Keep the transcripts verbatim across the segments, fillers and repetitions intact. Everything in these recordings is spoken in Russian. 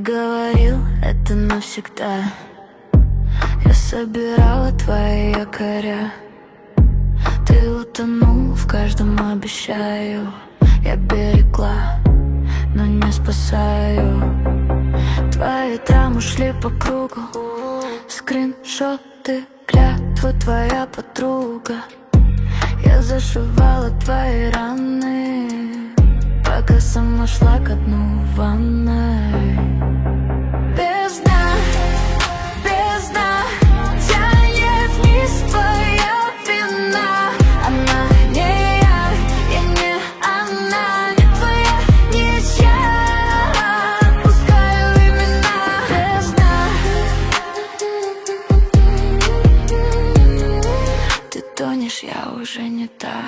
говорил, это навсегда. Я собирала твои якоря. Ты утонул в каждом, обещаю. Я берегла, но не спасаю. Твои драмы ушли по кругу. Скриншоты, клятва твоя подруга. Я зашивала твои раны, пока сама шла ко дну в ванной. Без дна, без дна тянет вниз твоя вина. Она не я, я не она, не твоя, ничья. Отпускаю имена. Без дна. Ты тонешь, я уже не та.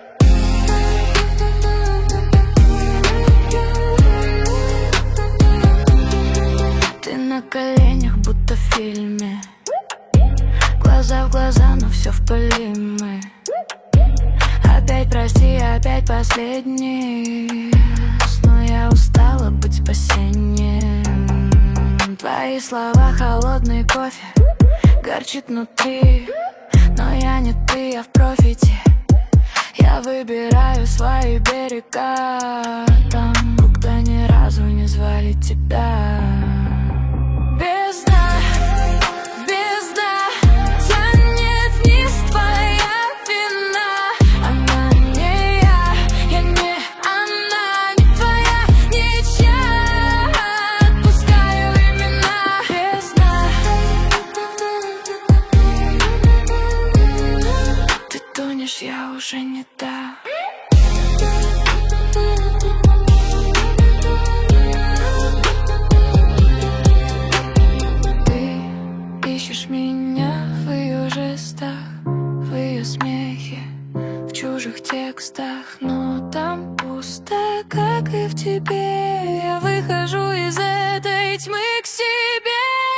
На коленях, будто в фильме. Глаза в глаза, но все в пыли мы. Опять прости, опять последний. Но я устала быть спасением. Твои слова, холодный кофе, горчит внутри. Но я не ты, я в профите. Я выбираю свои берега там, куда ни разу не звали тебя. Без дна, без дна тянет вниз твоя вина. Она не я, я не она, не твоя, ничья. Отпускаю имена. Без дна. Ты тонешь, я уже не та. Ищешь меня в ее жестах, в ее смехе, в чужих текстах, но там пусто, как и в тебе. Я выхожу из этой тьмы к себе.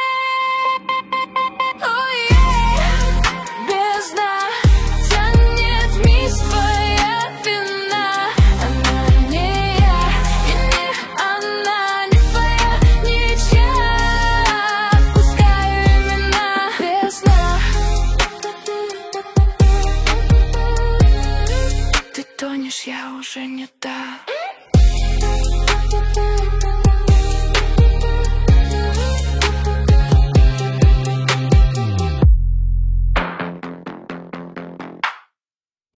Oh, yeah. Без дна тянет вниз твоя вина. Она не я, и не она, не твоя, ничья. Отпускаю имена. Без дна. Ты тонешь, я уже не та.